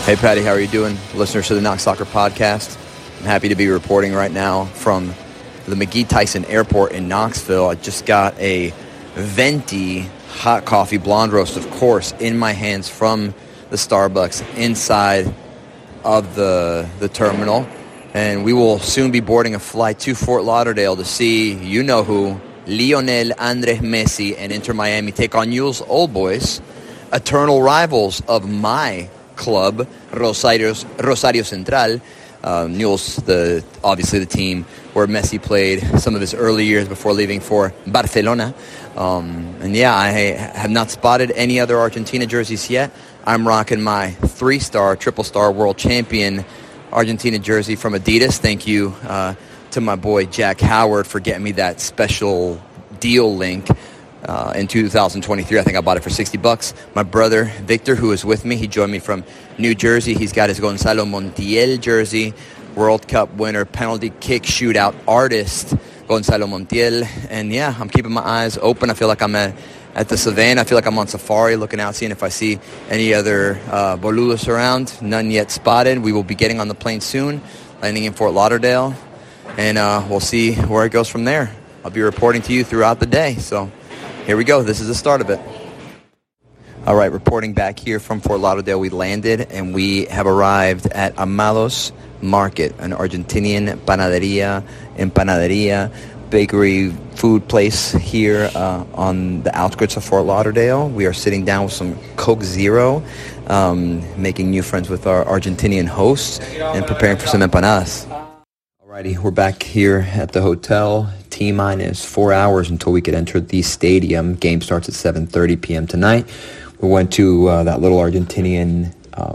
Hey, Patty, how are you doing? Listeners to the Knox Soccer Podcast. I'm happy to be reporting right now from the McGee Tyson Airport in Knoxville. I just got a venti hot coffee blonde roast, of course, in my hands from the Starbucks inside of the terminal. And we will soon be boarding a flight to Fort Lauderdale to see you-know-who, Lionel Andres Messi and Inter Miami take on Newell's Old Boys, eternal rivals of my club, Rosario Central. Newell's obviously the team where Messi played some of his early years before leaving for Barcelona. I have not spotted any other Argentina jerseys yet. I'm rocking my 3-star, triple-star world champion Argentina jersey from Adidas. Thank you to my boy Jack Howard for getting me that special deal link. In 2023, I think I bought it for $60. My brother, Victor, who is with me, he joined me from New Jersey. He's got his Gonzalo Montiel jersey, World Cup winner, penalty kick shootout artist, Gonzalo Montiel. And yeah, I'm keeping my eyes open. I feel like I'm at the savannah. I feel like I'm on safari looking out, seeing if I see any other boludos around. None yet spotted. We will be getting on the plane soon, landing in Fort Lauderdale. And we'll see where it goes from there. I'll be reporting to you throughout the day. So here we go. This is the start of it. All right, reporting back here from Fort Lauderdale. We landed and we have arrived at Amados Market, an Argentinian empanaderia, bakery, food place here on the outskirts of Fort Lauderdale. We are sitting down with some Coke Zero, making new friends with our Argentinian hosts and preparing for some empanadas. Alrighty, we're back here at the hotel. T-minus 4 hours until we could enter the stadium. Game starts at 7:30 p.m. tonight. We went to a little Argentinian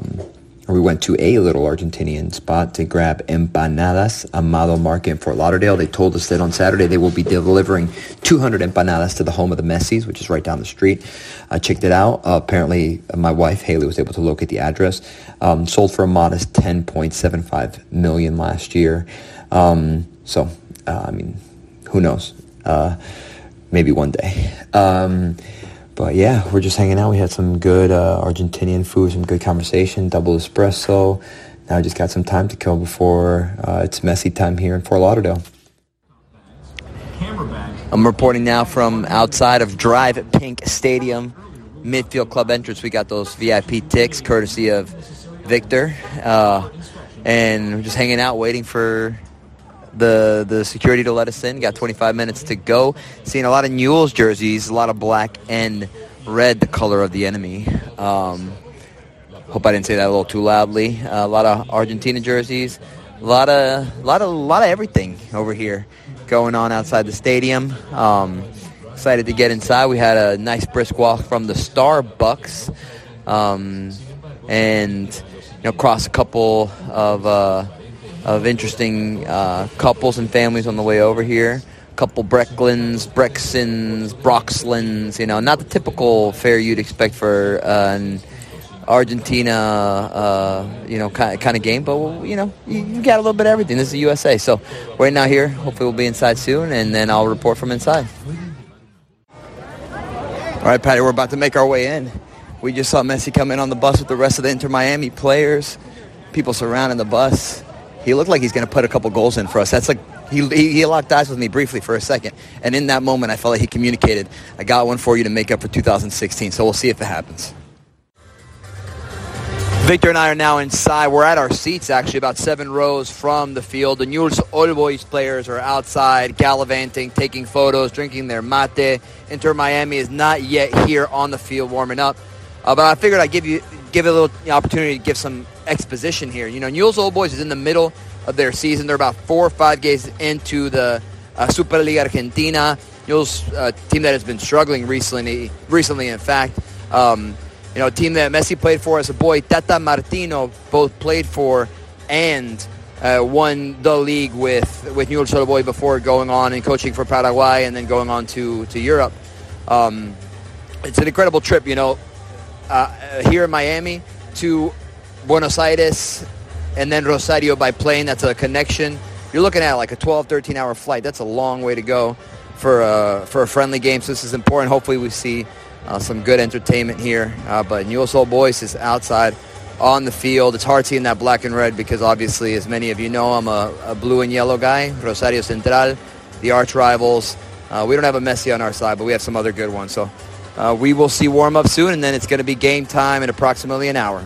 spot to grab empanadas, Amado Market in Fort Lauderdale. They told us that on Saturday they will be delivering 200 empanadas to the home of the Messis, which is right down the street. I checked it out. Apparently, my wife, Haley, was able to locate the address. Sold for a modest $10.75 million last year. Who knows? Maybe one day. But yeah, we're just hanging out. We had some good Argentinian food, some good conversation, double espresso. Now I just got some time to kill before it's Messi time here in Fort Lauderdale. I'm reporting now from outside of Drive Pink Stadium, Midfield Club entrance. We got those VIP ticks, courtesy of Victor. And we're just hanging out, waiting for the security to let us in. Got 25 minutes to go. Seeing a lot of Newell's jerseys, a lot of black and red, the color of the enemy. Hope I didn't say that a little too loudly. A lot of Argentina jerseys, a lot of everything over here going on outside the stadium. Excited to get inside. We had a nice brisk walk from the Starbucks, and crossed a couple of interesting couples and families on the way over here. A couple Brexlins, Broxlins, not the typical fare you'd expect for an Argentina, kind of game. But, you got a little bit of everything. This is the USA. So right now here, hopefully we'll be inside soon, and then I'll report from inside. All right, Patty, we're about to make our way in. We just saw Messi come in on the bus with the rest of the Inter Miami players. People surrounding the bus. He looked like he's going to put a couple goals in for us. That's like he locked eyes with me briefly for a second. And in that moment, I felt like he communicated, I got one for you to make up for 2016. So we'll see if it happens. Victor and I are now inside. We're at our seats, actually, about 7 rows from the field. The Newell's Old Boys players are outside, gallivanting, taking photos, drinking their mate. Inter Miami is not yet here on the field warming up. But I figured I'd give it a little opportunity to give some exposition here. Newell's Old Boys is in the middle of their season. They're about 4 or 5 games into the Superliga Argentina. Newell's team that has been struggling recently. In fact, a team that Messi played for as a boy, Tata Martino, both played for and won the league with Newell's Old Boys before going on and coaching for Paraguay and then going on to Europe. It's an incredible trip, here in Miami to Buenos Aires and then Rosario by plane. That's a connection. You're looking at like a 12, 13-hour flight. That's a long way to go for a friendly game. So this is important. Hopefully we see some good entertainment here. But Newell's Old Boys is outside on the field. It's hard seeing that black and red because obviously, as many of you know, I'm a blue and yellow guy, Rosario Central, the arch rivals. We don't have a Messi on our side, but we have some other good ones. So we will see warm-up soon, and then it's going to be game time in approximately an hour.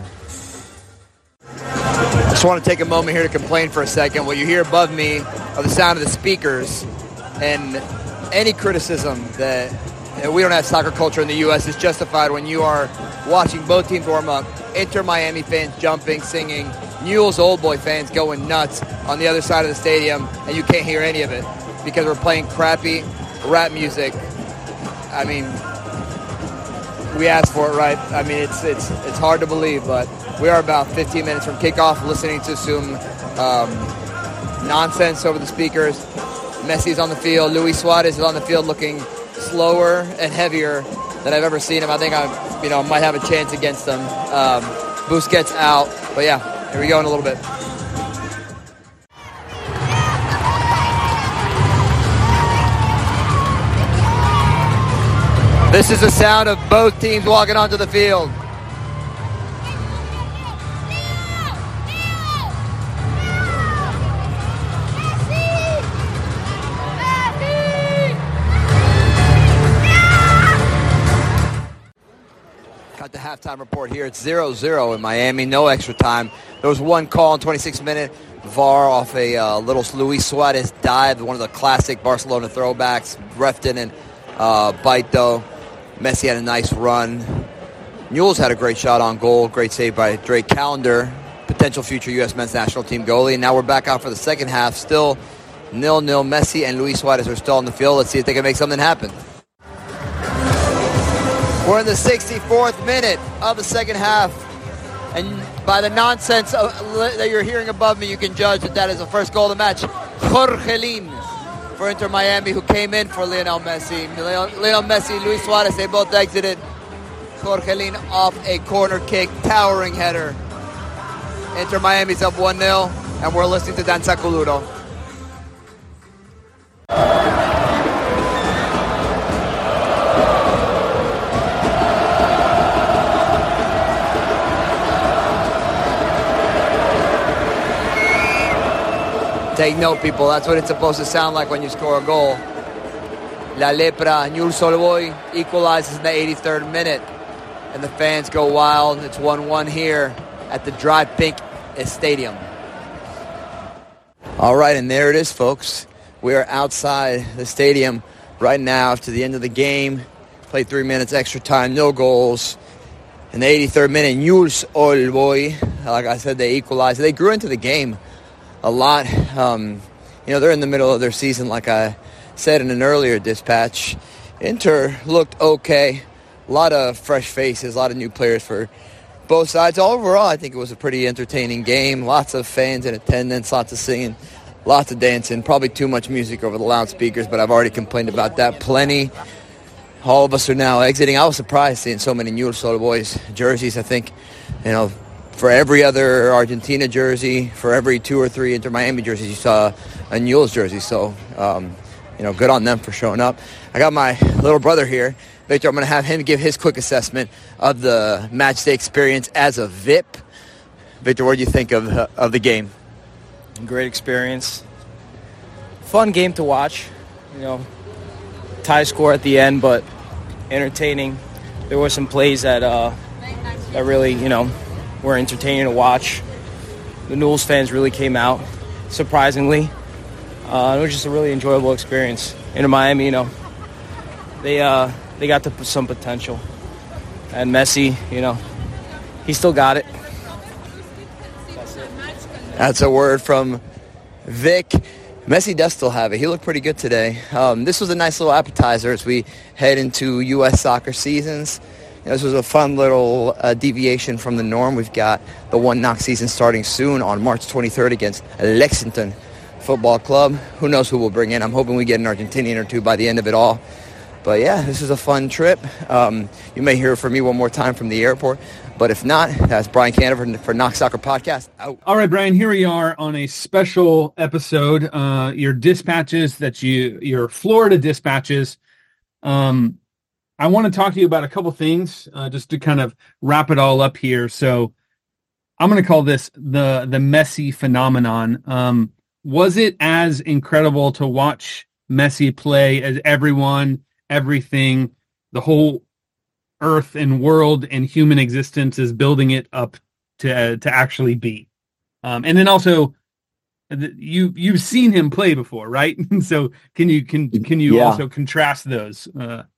I just want to take a moment here to complain for a second. What you hear above me are the sound of the speakers, and any criticism that we don't have soccer culture in the U.S. is justified when you are watching both teams warm up. Inter Miami fans jumping, singing, Newell's Old Boy fans going nuts on the other side of the stadium, and you can't hear any of it because we're playing crappy rap music. I mean, we asked for it, right? I mean, it's hard to believe, but we are about 15 minutes from kickoff, listening to some nonsense over the speakers. Messi's on the field. Luis Suarez is on the field, looking slower and heavier than I've ever seen him. I think I might have a chance against them. Busquets out, but yeah, here we go in a little bit. This is the sound of both teams walking onto the field. Got the halftime report here. It's 0-0 in Miami. No extra time. There was one call in 26 minutes. VAR off a little Luis Suarez dive, one of the classic Barcelona throwbacks. Ref didn't bite, though. Messi had a nice run. Newell's had a great shot on goal. Great save by Drake Callender, potential future U.S. men's national team goalie. And now we're back out for the second half. Still 0-0. Messi and Luis Suarez are still on the field. Let's see if they can make something happen. We're in the 64th minute of the second half. And by the nonsense that you're hearing above me, you can judge that is the first goal of the match. Jorgelin for Inter Miami, who came in for Lionel Messi. Lionel Messi, Luis Suarez, they both exited. Jorgelin off a corner kick, towering header. Inter Miami's up 1-0, and we're listening to Danza Kuduro. Take note, people. That's what it's supposed to sound like when you score a goal. La Lepra, Newell's Old Boy equalizes in the 83rd minute. And the fans go wild. It's 1-1 here at the Drive Pink Stadium. All right, and there it is, folks. We are outside the stadium right now after the end of the game. Played 3 minutes extra time, no goals. In the 83rd minute, Newell's Old Boy, like I said, they equalized. They grew into the game a lot. They're in the middle of their season, like I said in an earlier dispatch. Inter looked okay. A lot of fresh faces, a lot of new players for both sides. Overall, I think it was a pretty entertaining game. Lots of fans in attendance, lots of singing, lots of dancing. Probably too much music over the loudspeakers, but I've already complained about that plenty. All of us are now exiting. I was surprised seeing so many Newell's Old Boys jerseys. I think, for every other Argentina jersey, for every 2 or 3 Inter Miami jerseys, you saw a Newell's jersey. So, good on them for showing up. I got my little brother here. Victor, I'm going to have him give his quick assessment of the match day experience as a VIP. Victor, what do you think of the game? Great experience. Fun game to watch. Tie score at the end, but entertaining. There were some plays that really, were entertaining to watch. The Newell's fans really came out, surprisingly. It was just a really enjoyable experience. Inter Miami, they got some potential. And Messi, he still got it. That's it. That's a word from Vic. Messi does still have it. He looked pretty good today. This was a nice little appetizer as we head into U.S. soccer seasons. This was a fun little deviation from the norm. We've got the One Knock season starting soon on March 23rd against Lexington Football Club. Who knows who we'll bring in. I'm hoping we get an Argentinian or two by the end of it all. But yeah, this is a fun trip. You may hear from me one more time from the airport. But if not, that's Brian Canada for Knock Soccer Podcast. Out. All right, Brian, here we are on a special episode. Your dispatches your Florida dispatches. I want to talk to you about a couple things just to kind of wrap it all up here. So I'm going to call this the Messi phenomenon. Was it as incredible to watch Messi play as everything, the whole earth and world and human existence is building it up to actually be? And then also, you've seen him play before, right? So can you also contrast those?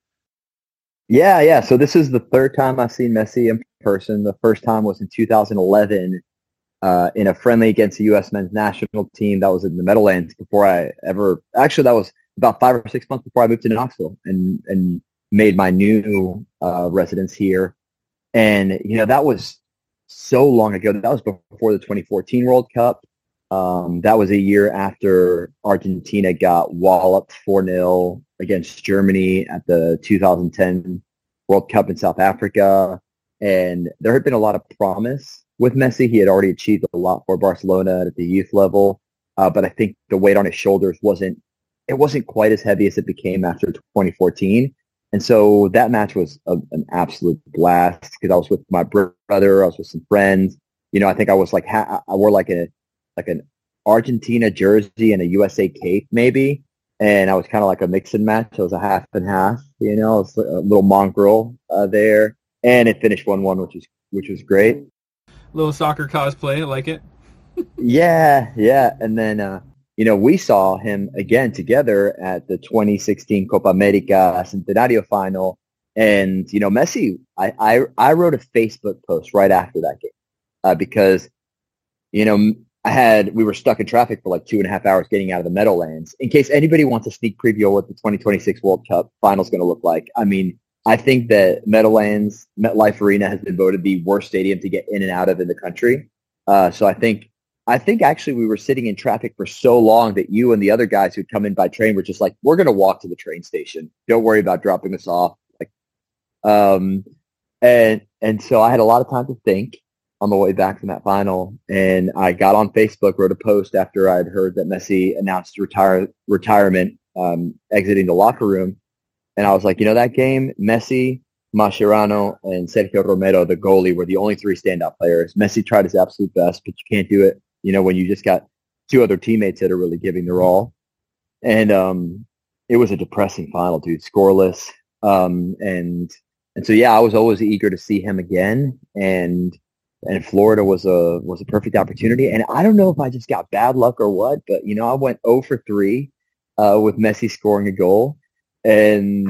Yeah. So this is the third time I've seen Messi in person. The first time was in 2011 in a friendly against the U.S. men's national team. That was in the Meadowlands that was about 5 or 6 months before I moved to Knoxville and made my new residence here. And, that was so long ago. That was before the 2014 World Cup. That was a year after Argentina got walloped 4-0 against Germany at the 2010 World Cup in South Africa. And there had been a lot of promise with Messi. He had already achieved a lot for Barcelona at the youth level. But I think the weight on his shoulders wasn't quite as heavy as it became after 2014. And so that match was an absolute blast because I was with my brother. I was with some friends. I think I was I wore like an Argentina jersey and a USA cape maybe. And I was kind of like a mix and match. It was a half and half, I was a little mongrel there. And it finished 1-1, which was great. Little soccer cosplay, I like it. Yeah. And then, we saw him again together at the 2016 Copa America Centenario final. And, Messi, I wrote a Facebook post right after that game because, we were stuck in traffic for like 2.5 hours getting out of the Meadowlands. In case anybody wants a sneak preview of what the 2026 World Cup final is going to look like, I think that Meadowlands, MetLife Arena has been voted the worst stadium to get in and out of in the country. So I think actually we were sitting in traffic for so long that you and the other guys who'd come in by train were just like, we're going to walk to the train station. Don't worry about dropping us off. And so I had a lot of time to think on the way back from that final. And I got on Facebook, wrote a post after I'd heard that Messi announced retirement, exiting the locker room. And I was like, that game, Messi, Mascherano, and Sergio Romero, the goalie, were the only three standout players. Messi tried his absolute best, but you can't do it, when you just got two other teammates that are really giving their all. And it was a depressing final, dude, scoreless. And so, I was always eager to see him again. And Florida was a perfect opportunity. And I don't know if I just got bad luck or what, but, I went 0 for 3 with Messi scoring a goal. And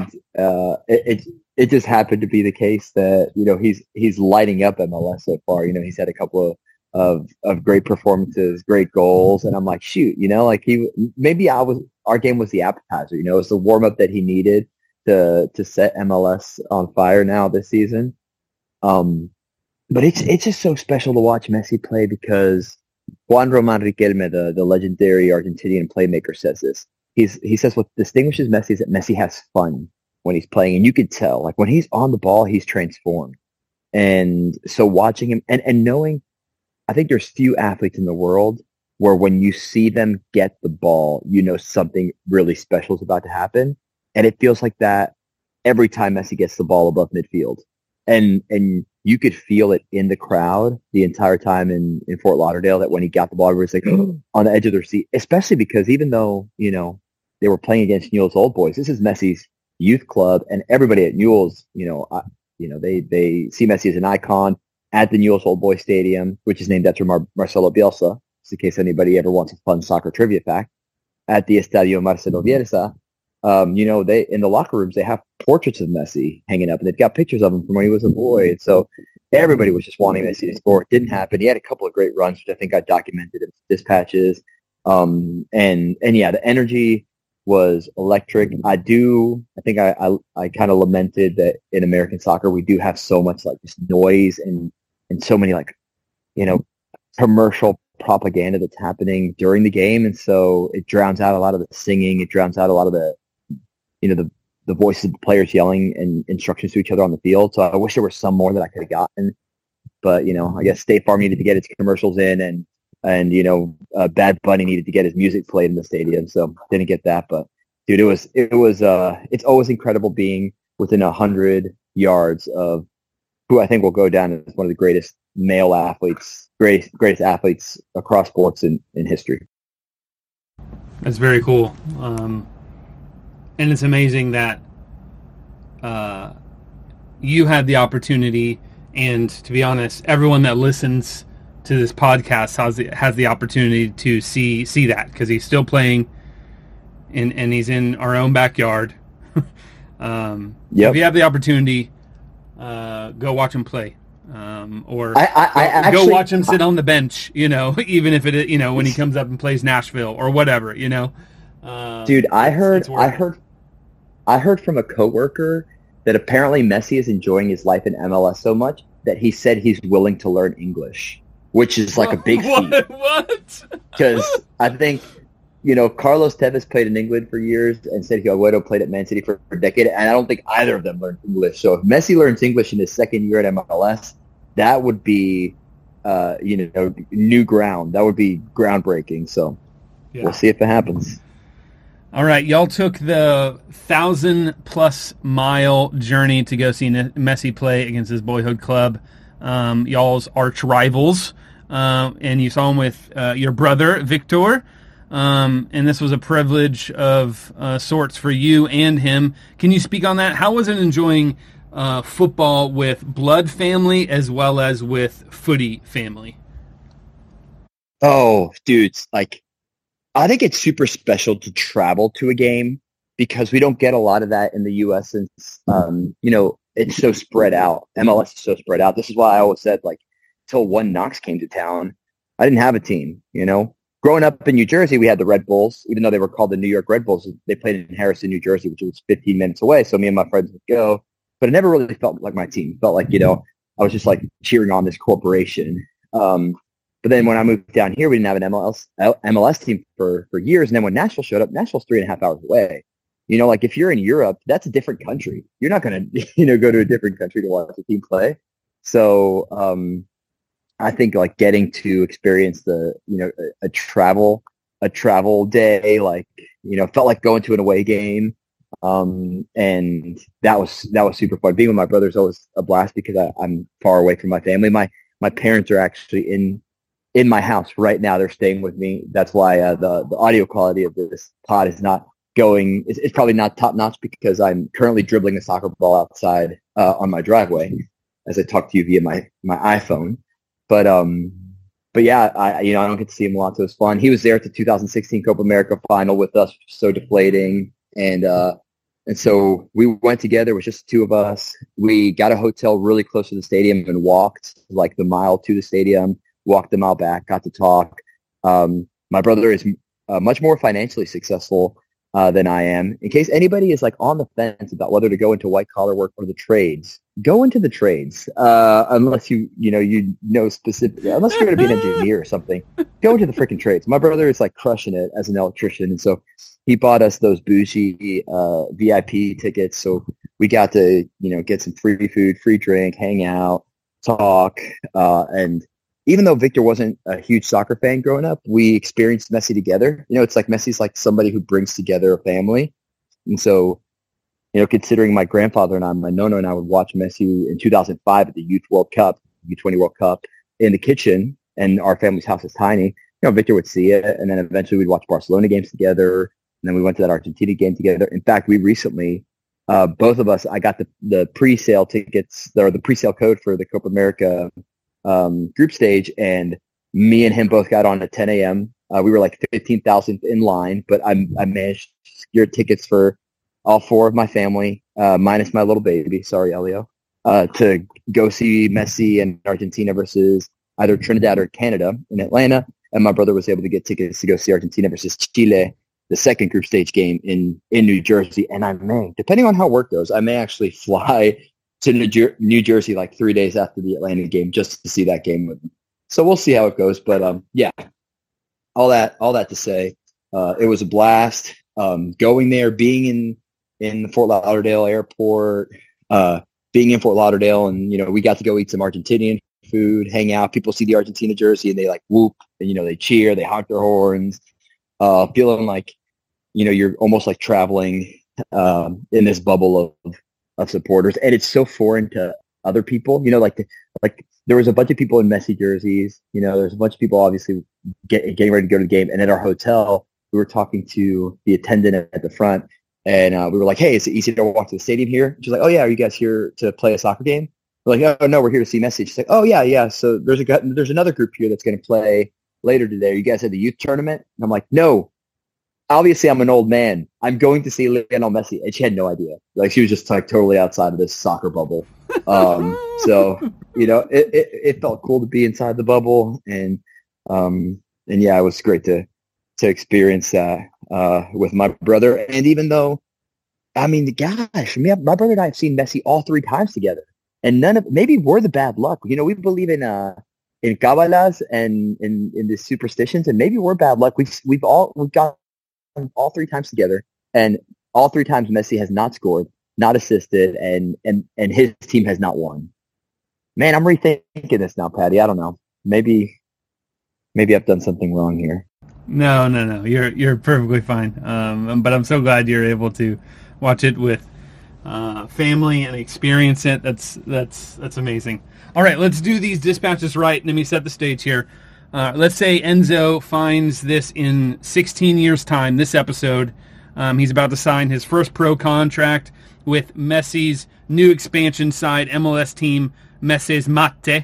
it just happened to be the case that, he's lighting up MLS so far. He's had a couple of great performances, great goals. And I'm like, shoot, our game was the appetizer, it was the warm up that he needed to set MLS on fire now this season. But it's just so special to watch Messi play because Juan Román Riquelme, the legendary Argentinian playmaker, says this. He says what distinguishes Messi is that Messi has fun when he's playing, and you could tell, like when he's on the ball, he's transformed. And so watching him and knowing, I think there's few athletes in the world where when you see them get the ball, something really special is about to happen. And it feels like that every time Messi gets the ball above midfield. And you could feel it in the crowd the entire time in Fort Lauderdale that when he got the ball, everybody's like on the edge of their seat, especially because even though, they were playing against Newell's Old Boys, this is Messi's youth club, and everybody at Newell's, they see Messi as an icon at the Newell's Old Boys Stadium, which is named after Marcelo Bielsa, just in case anybody ever wants a fun soccer trivia fact. At the Estadio Marcelo Bielsa, they in the locker rooms they have portraits of Messi hanging up, and they've got pictures of him from when he was a boy. And so everybody was just wanting Messi to score. It didn't happen. He had a couple of great runs, which I think I documented in dispatches. And the energy was electric. I think I kind of lamented that in American soccer we do have so much like just noise and so many commercial propaganda that's happening during the game, and so it drowns out a lot of the singing. It drowns out a lot of the the voices of the players yelling and instructions to each other on the field. So I wish there was some more that I could have gotten, but I guess State Farm needed to get its commercials in, and Bad Bunny needed to get his music played in the stadium, so didn't get that. But dude, it's always incredible being within 100 yards of who I think will go down as one of the greatest male athletes, greatest athletes across sports in history. That's very cool. And it's amazing that you had the opportunity, and to be honest, everyone that listens to this podcast has the opportunity to see that, because he's still playing, and he's in our own backyard. If you have the opportunity, go watch him play, or go watch him sit on the bench. Even if it, when he comes up and plays Nashville or whatever. Dude, I heard from a coworker that apparently Messi is enjoying his life in MLS so much that he said he's willing to learn English, which is like a big feat. What? Because I think, Carlos Tevez played in England for years, and Sergio Agüero played at Man City for a decade, and I don't think either of them learned English. So if Messi learns English in his second year at MLS, that would be, new ground. That would be groundbreaking. So We'll see if it happens. All right, y'all took the 1,000+ mile journey to go see Messi play against his boyhood club, y'all's arch rivals, and you saw him with your brother Victor, and this was a privilege of sorts for you and him. Can you speak on that? How was it enjoying football with blood family as well as with footy family? Oh, dudes, I think it's super special to travel to a game because we don't get a lot of that in the U.S. since, it's so spread out. MLS is so spread out. This is why I always said, till One Knox came to town, I didn't have a team, Growing up in New Jersey, we had the Red Bulls, even though they were called the New York Red Bulls. They played in Harrison, New Jersey, which was 15 minutes away. So me and my friends would go, but it never really felt like my team. It felt like, I was just cheering on this corporation. But then when I moved down here, we didn't have an MLS team for years. And then when Nashville showed up, Nashville's 3.5 hours away. If you're in Europe, that's a different country. You're not going to, go to a different country to watch a team play. So I think getting to experience the, a travel day, felt like going to an away game. And that was super fun. Being with my brother is always a blast because I'm far away from my family. My parents are actually in my house right now. They're staying with me. That's why the audio quality of this pod is not going. It's probably not top notch because I'm currently dribbling a soccer ball outside on my driveway as I talk to you via my iPhone. But yeah, I don't get to see him a lot, so it was fun. He was there at the 2016 Copa America final with us, which was so deflating, and so we went together. It was just the two of us. We got a hotel really close to the stadium and walked the mile to the stadium. Walked the mile back, got to talk. My brother is much more financially successful than I am. In case anybody is on the fence about whether to go into white collar work or the trades, go into the trades. Unless you know specifically, unless you're going to be an engineer or something, go into the freaking trades. My brother is crushing it as an electrician, and so he bought us those bougie VIP tickets. So we got to get some free food, free drink, hang out, talk, and even though Victor wasn't a huge soccer fan growing up, we experienced Messi together. It's Messi's somebody who brings together a family. And so, considering my grandfather and my nono and I would watch Messi in 2005 at the Youth World Cup, U20 World Cup in the kitchen, and our family's house is tiny, Victor would see it. And then eventually we'd watch Barcelona games together. And then we went to that Argentina game together. In fact, we recently, both of us, I got the pre-sale tickets, or the pre-sale code for the Copa America group stage, and me and him both got on at 10 a.m. We were 15,000th in line, but I managed to secure tickets for all four of my family, minus my little baby, sorry, Elio, to go see Messi and Argentina versus either Trinidad or Canada in Atlanta. And my brother was able to get tickets to go see Argentina versus Chile, the second group stage game in New Jersey. And I may, depending on how work goes, I may actually fly to New Jersey 3 days after the Atlanta game just to see that game with them. So we'll see how it goes. But yeah, all that to say, it was a blast going there, being in the Fort Lauderdale airport, being in Fort Lauderdale, and we got to go eat some Argentinian food, hang out. People see the Argentina jersey and they whoop, and they cheer, they honk their horns, feeling you're almost traveling in this bubble of supporters. And it's so foreign to other people, there was a bunch of people in Messi jerseys. You know, there's a bunch of people obviously getting ready to go to the game. And at our hotel, we were talking to the attendant at the front, and we were like, "Hey, is it easy to walk to the stadium here?" She's like, "Oh yeah, are you guys here to play a soccer game?" We're like, "Oh no, we're here to see Messi." She's like, "Oh yeah. So there's another group here that's going to play later today. Are you guys at the youth tournament?" And I'm like, "No, obviously I'm an old man. I'm going to see Lionel Messi." And she had no idea. Like, she was just like totally outside of this soccer bubble. So, you know, it felt cool to be inside the bubble, and yeah, it was great to experience that with my brother. And even though, I mean, gosh, my brother and I have seen Messi all 3 times together, and maybe we're the bad luck. You know, we believe in Kabbalahs and in the superstitions, and maybe we're bad luck. We've got all 3 times together, and all 3 times Messi has not scored, not assisted, and his team has not won. Man, I'm rethinking this now, Patty. I don't know. Maybe I've done something wrong here. No. You're perfectly fine. But I'm so glad you're able to watch it with family and experience it. That's amazing. All right, let's do these dispatches right. Let me set the stage here. Let's say Enzo finds this in 16 years' time, this episode. He's about to sign his first pro contract with Messi's new expansion side, MLS team, Messi's Mate.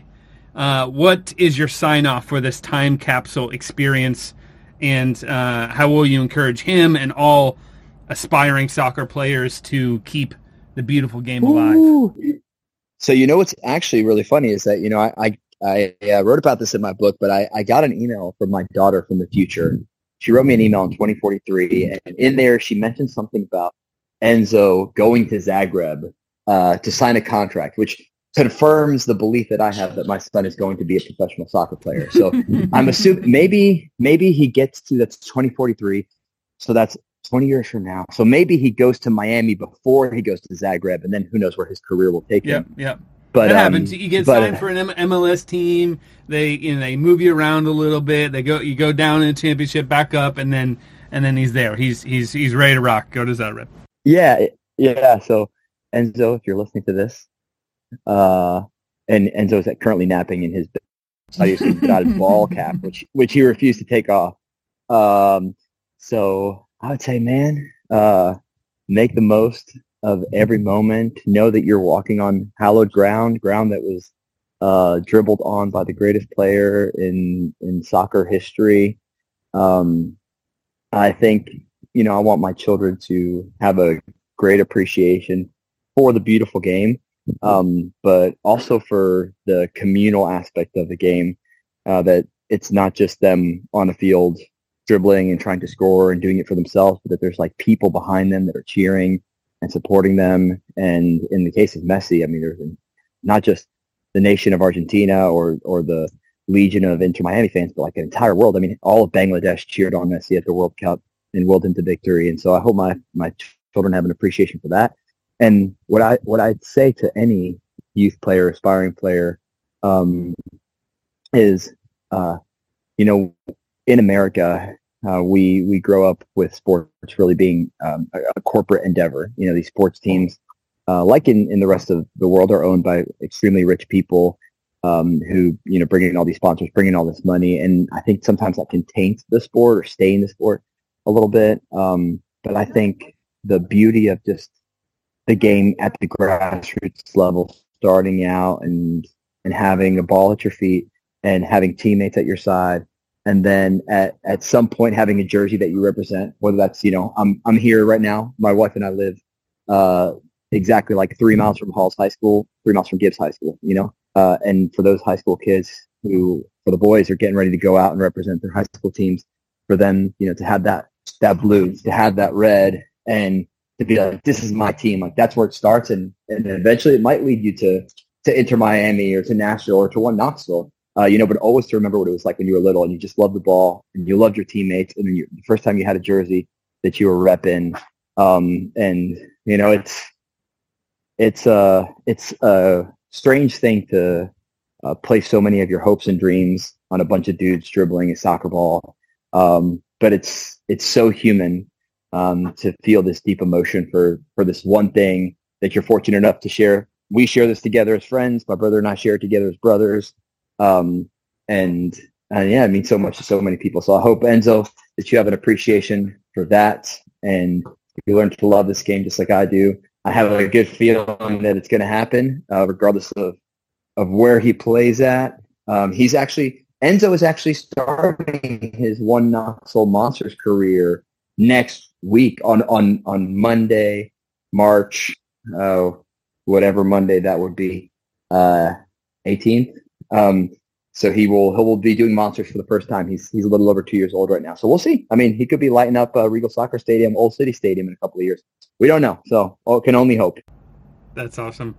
What is your sign-off for this time capsule experience, and how will you encourage him and all aspiring soccer players to keep the beautiful game alive? Ooh. So, you know, what's actually really funny is that, you know, I wrote about this in my book, but I got an email from my daughter from the future. She wrote me an email in 2043, and in there she mentioned something about Enzo going to Zagreb to sign a contract, which confirms the belief that I have that my son is going to be a professional soccer player. So I'm assuming maybe he gets to, that's 2043, so that's 20 years from now. So maybe he goes to Miami before he goes to Zagreb, and then who knows where his career will take him. Yep. But that happens. You get signed for an MLS team. They move you around a little bit. You go down in the championship, back up, and then he's there. He's ready to rock. Go to Zagreb. Yeah. So Enzo, if you're listening to this, and Enzo's currently napping in his ball cap, which he refused to take off. So I would say, man, make the most of every moment. Know that you're walking on hallowed ground that was dribbled on by the greatest player in soccer history. I think, you know, I want my children to have a great appreciation for the beautiful game, but also for the communal aspect of the game, that it's not just them on the field dribbling and trying to score and doing it for themselves, but that there's like people behind them that are cheering and supporting them. And in the case of Messi, I mean, there's not just the nation of Argentina or the legion of Inter Miami fans, but like an entire world. I mean, all of Bangladesh cheered on Messi at the World Cup and willed him to victory. And so I hope my children have an appreciation for that. And what I'd say to any youth player, aspiring player, is, you know, in America, we grow up with sports really being a corporate endeavor. You know, these sports teams, like in the rest of the world, are owned by extremely rich people who, you know, bring in all these sponsors, bring in all this money. And I think sometimes that can taint the sport or stain the sport a little bit. But I think the beauty of just the game at the grassroots level, starting out and having a ball at your feet and having teammates at your side, and then at some point having a jersey that you represent, whether that's, you know, I'm here right now. My wife and I live exactly like 3 miles from Halls High School, 3 miles from Gibbs High School, you know. And for those high school kids for the boys are getting ready to go out and represent their high school teams, for them, you know, to have that blue, to have that red, and to be like, this is my team. Like, that's where it starts. And eventually it might lead you to Inter Miami or to Nashville or to one Knoxville. You know, but always to remember what it was like when you were little and you just loved the ball and you loved your teammates. And then the first time you had a jersey that you were repping. And, you know, it's a strange thing to place so many of your hopes and dreams on a bunch of dudes dribbling a soccer ball. But it's so human to feel this deep emotion for this one thing that you're fortunate enough to share we share this together as friends. My brother and I share it together as brothers. And yeah, it means so much to so many people. So I hope, Enzo, that you have an appreciation for that and you learn to love this game just like I do. I have a good feeling that it's going to happen, regardless of where he plays at. Enzo is actually starting his One Knoxville Monsters career next week on Monday, March, whatever Monday that would be, 18th. So he will be doing Monsters for the first time. He's a little over 2 years old right now. So we'll see. I mean, he could be lighting up Regal Soccer Stadium, Old City Stadium in a couple of years. We don't know. So can only hope. That's awesome.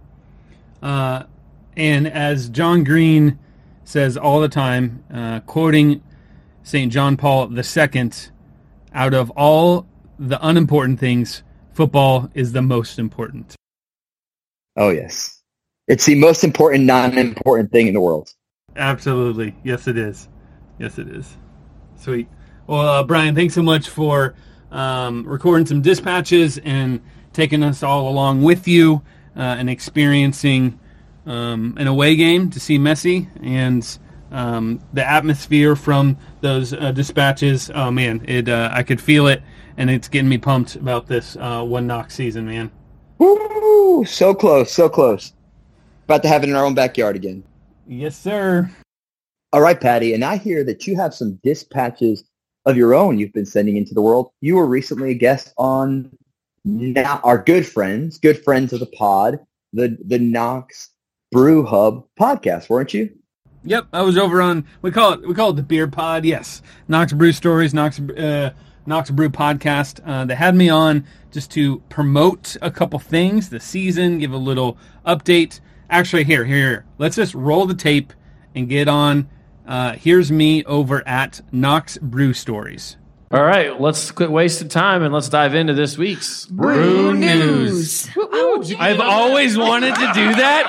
And as John Green says all the time, quoting St. John Paul II, out of all the unimportant things, football is the most important. Oh, yes. It's the most important, non-important thing in the world. Absolutely. Yes, it is. Yes, it is. Sweet. Well, Brian, thanks so much for recording some dispatches and taking us all along with you and experiencing an away game to see Messi and the atmosphere from those dispatches. Oh, man, I could feel it, and it's getting me pumped about this One Knox season, man. Woo! So close, so close. About to have it in our own backyard again. Yes, sir. All right, Patty, and I hear that you have some dispatches of your own you've been sending into the world. You were recently a guest on our good friends of the pod, the Knox Brew Hub podcast, weren't you? Yep, I was over on we call it the Beer Pod. Yes, Knox Brew Stories, Knox Brew podcast. They had me on just to promote a couple things, the season, give a little update. Actually, here. Let's just roll the tape and get on. Here's me over at Knox Brew Stories. All right, let's quit wasting time and let's dive into this week's Brew News. I've always wanted to do that.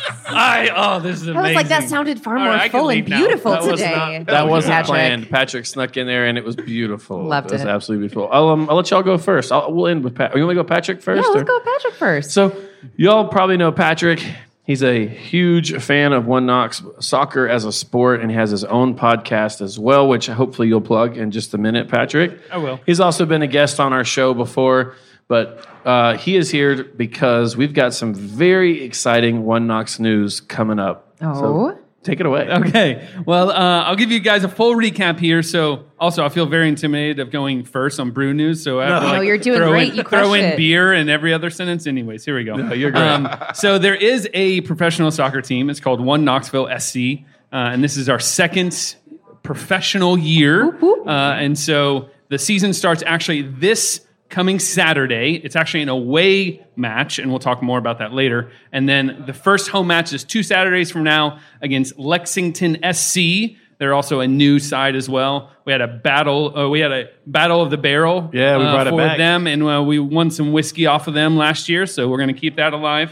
This is amazing. I was like, that sounded far more full and beautiful today. That wasn't Patrick. planned. Patrick snuck in there and it was beautiful. Loved it. It was it. absolutely beautiful. I'll let y'all go first. We'll end with Patrick. You want me to go Patrick first? Yeah, let's go Patrick first. So y'all probably know Patrick. He's a huge fan of One Knox soccer as a sport and has his own podcast as well, which hopefully you'll plug in just a minute, Patrick. I will. He's also been a guest on our show before, but he is here because we've got some very exciting One Knox news coming up. Oh. So take it away. Okay. Well, I'll give you guys a full recap here. So, also, I feel very intimidated of going first on Brew News. So, I have to, you're doing great. You throw crushed in it. beer in every other sentence. Anyways, here we go. No, you're great. So, there is a professional soccer team. It's called One Knoxville SC, and this is our second professional year. And so, the season starts actually this coming Saturday. It's actually an away match, and we'll talk more about that later. And then the first home match is 2 Saturdays from now against Lexington SC. They're also a new side as well. We had a battle. We had a battle of the barrel. Yeah, we brought it for back. them, and we won some whiskey off of them last year. So we're going to keep that alive.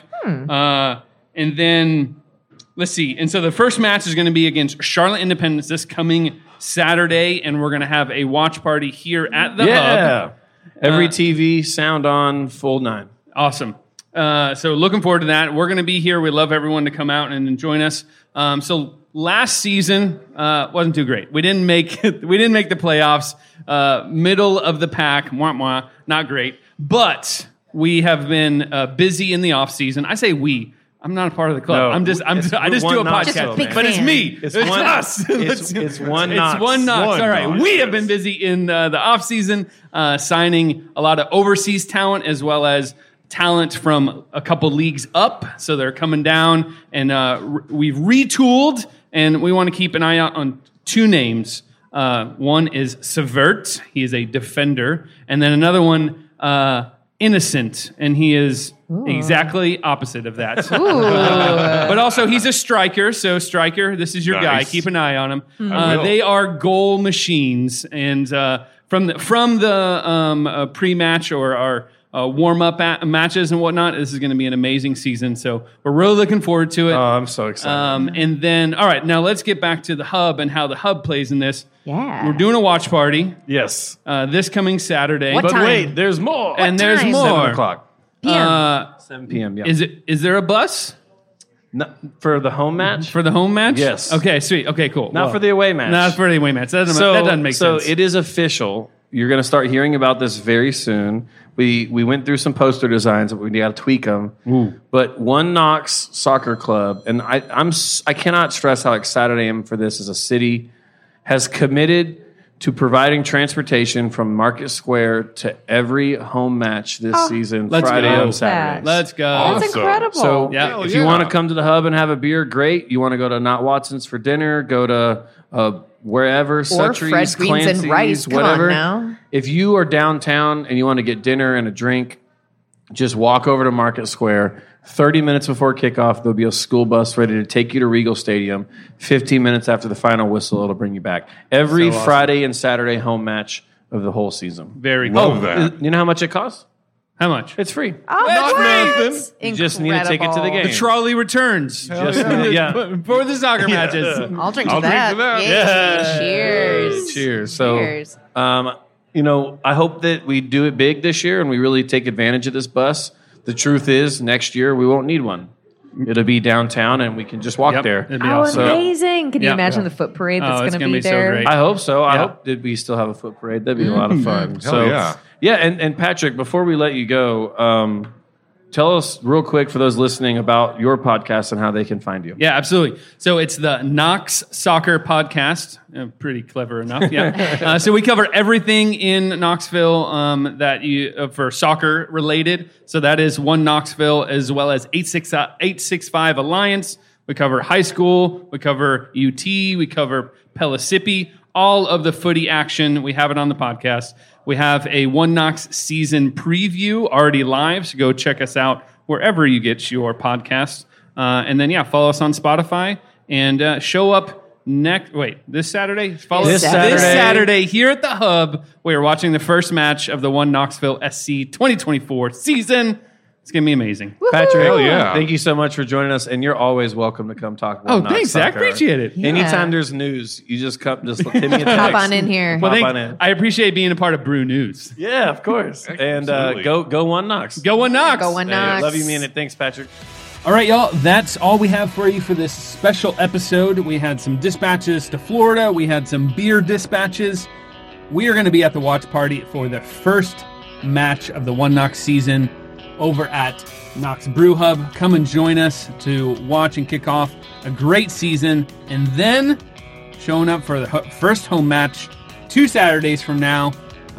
And then let's see. And so the first match is going to be against Charlotte Independence this coming Saturday, and we're going to have a watch party here at the Hub. Every TV, sound on, full 9. Awesome. So looking forward to that. We're going to be here. We love everyone to come out and join us. So last season wasn't too great. We didn't make the playoffs. Middle of the pack. Not great. But we have been busy in the off season. I say we. I'm not a part of the club. No, I just do a podcast. Just a big but it's fan. me. It's us. It's One Knox. It's One Knox. All right. Knox. We have been busy in the off season, signing a lot of overseas talent as well as talent from a couple leagues up. So they're coming down, and we've retooled, and we want to keep an eye out on 2 names. One is Severt. He is a defender, and then another one, Innocent, and he is exactly opposite of that. But also, he's a striker. So, striker, this is your guy. Keep an eye on him. They are goal machines, and from the pre-match or our warm-up matches and whatnot, this is going to be an amazing season. So, we're really looking forward to it. Oh, I'm so excited. And then, all right, now let's get back to the Hub and how the Hub plays in this. Yeah. We're doing a watch party Yes. this coming Saturday. What But time? wait, there's more. And there's time? more. 7 o'clock. p.m. 7 p.m. Yeah. Is there a bus? No, for the home match? For the home match? Yes. Okay, sweet. Okay, cool. Not for the away match. Not for the away match. That doesn't make sense. So it is official. You're going to start hearing about this very soon. We went through some poster designs. We got to tweak them. Ooh. But One Knox Soccer Club, and I cannot stress how excited I am for this as a city, has committed to providing transportation from Market Square to every home match this season, Friday and Saturday. Let's go. That's incredible. So if you want to come to the hub and have a beer, great. You want to go to Not Watson's for dinner, go to wherever, Sutry's, Fred Green's Clancy's, and Rice. whatever. Come on now. If you are downtown and you want to get dinner and a drink, just walk over to Market Square. 30 minutes before kickoff, there'll be a school bus ready to take you to Regal Stadium. 15 minutes after the final whistle, it'll bring you back. Every Friday and Saturday home match of the whole season. Very cool. Love that. You know how much it costs? How much? It's free. Oh, Not what? nothing. You just need a ticket to the game. The trolley returns. For the soccer matches. I'll drink to I'll drink that. to that. Yay. Yeah. Cheers. Cheers. So, Cheers. I hope that we do it big this year and we really take advantage of this bus. The truth is, next year we won't need one. It'll be downtown and we can just walk there. It'd be Oh, awesome. amazing. Can you Yeah. imagine the foot parade that's it's going to gonna be be so there? great. I hope so. I Yeah. hope that we still have a foot parade. That'd be a lot of fun. Hell yeah. And Patrick, before we let you go, tell us real quick for those listening about your podcast and how they can find you. Yeah, absolutely. So it's the Knox Soccer Podcast. Pretty clever enough, yeah. So we cover everything in Knoxville that you for soccer related. So that is One Knoxville as well as 865 Alliance. We cover high school. We cover UT. We cover Pellissippi. All of the footy action. We have it on the podcast. We have a One Knox season preview already live, so go check us out wherever you get your podcast. And then, follow us on Spotify and show up this Saturday? This Saturday. This Saturday here at the Hub. We are watching the first match of the One Knoxville SC 2024 season. It's going to be amazing. Patrick, Hell yeah. thank you so much for joining us, and you're always welcome to come talk about Knox Thanks, Zach. Soccer. Appreciate it. Yeah. Anytime there's news, you just come, just hit me a text. Hop on in here. Pop Well, on in. I appreciate being a part of Brew News. Yeah, of course. And Absolutely. go One Knox. Go One Knox. Go One Knox. Love you, mean it. Thanks, Patrick. All right, y'all, that's all we have for you for this special episode. We had some dispatches to Florida. We had some beer dispatches. We are going to be at the watch party for the first match of the One Knox season over at Knox Brew Hub. Come and join us to watch and kick off a great season. And then showing up for the first home match 2 Saturdays from now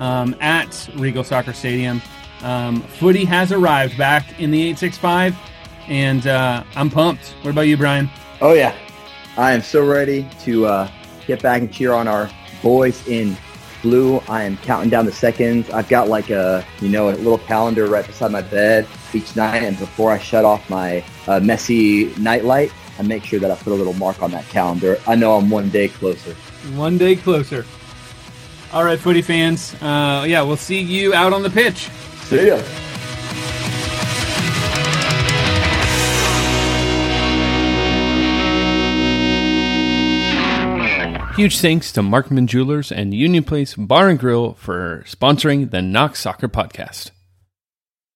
at Regal Soccer Stadium. Footy has arrived back in the 865. And I'm pumped. What about you, Brian? Oh, yeah. I am so ready to get back and cheer on our boys in blue. I am counting down the seconds. I've got like a little calendar right beside my bed each night. And before I shut off my messy nightlight, I make sure that I put a little mark on that calendar. I know I'm one day closer. One day closer. All right, footy fans. We'll see you out on the pitch. See ya. Huge thanks to Markman Jewelers and Union Place Bar and Grill for sponsoring the Knox Soccer Podcast.